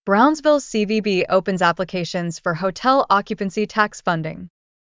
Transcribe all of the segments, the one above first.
Brownsville CVB opens applications for hotel occupancy tax funding.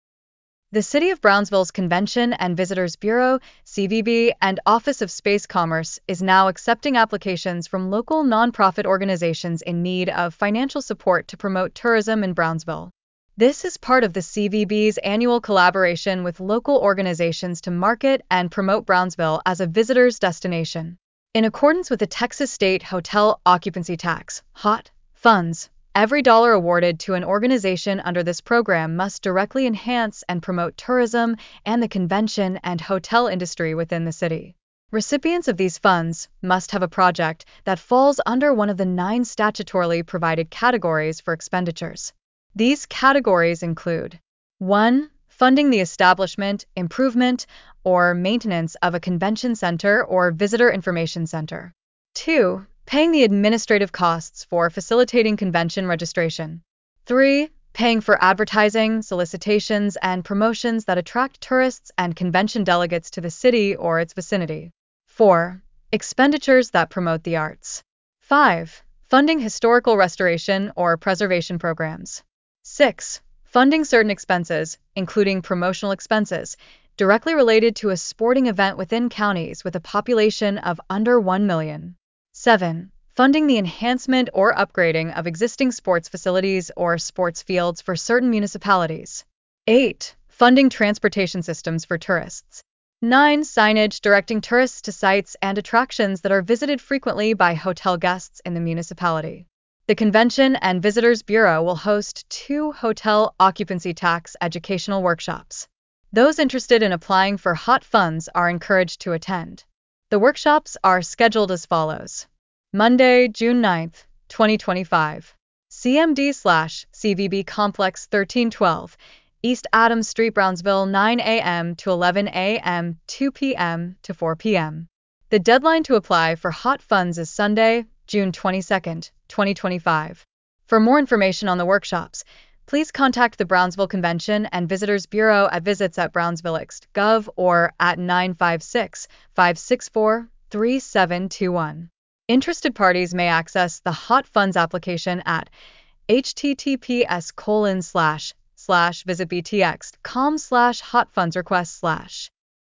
The City of Brownsville's Convention and Visitors Bureau, CVB, and Office of Space Commerce is now accepting applications from local nonprofit organizations in need of financial support to promote tourism in Brownsville. This is part of the CVB's annual collaboration with local organizations to market and promote Brownsville as a visitor's destination. In accordance with the Texas State Hotel Occupancy Tax, HOT, funds, every dollar awarded to an organization under this program must directly enhance and promote tourism and the convention and hotel industry within the city. Recipients of these funds must have a project that falls under one of the 9 statutorily provided categories for expenditures. These categories include 1. Funding the establishment, improvement, or maintenance of a convention center or visitor information center. 2. Paying the administrative costs for facilitating convention registration. 3. Paying for advertising, solicitations, and promotions that attract tourists and convention delegates to the city or its vicinity. 4. Expenditures that promote the arts. 5. Funding historical restoration or preservation programs. 6. Funding certain expenses, including promotional expenses, directly related to a sporting event within counties with a population of under 1 million. 7. Funding the enhancement or upgrading of existing sports facilities or sports fields for certain municipalities. 8. Funding transportation systems for tourists. 9. Signage directing tourists to sites and attractions that are visited frequently by hotel guests in the municipality. The Convention and Visitors Bureau will host 2 hotel occupancy tax educational workshops. Those interested in applying for HOT funds are encouraged to attend. The workshops are scheduled as follows. Monday, June 9th, 2025. CMD/CVB Complex 1312, East Adams Street, Brownsville, 9 a.m. to 11 a.m., 2 p.m. to 4 p.m. The deadline to apply for HOT funds is Sunday, June 22nd, 2025. For more information on the workshops, please contact the Brownsville Convention and Visitors Bureau at visits@brownsville.gov or at 956-564-3721. Interested parties may access the HOT funds application at https://visitbtx.com/hotfundsrequest/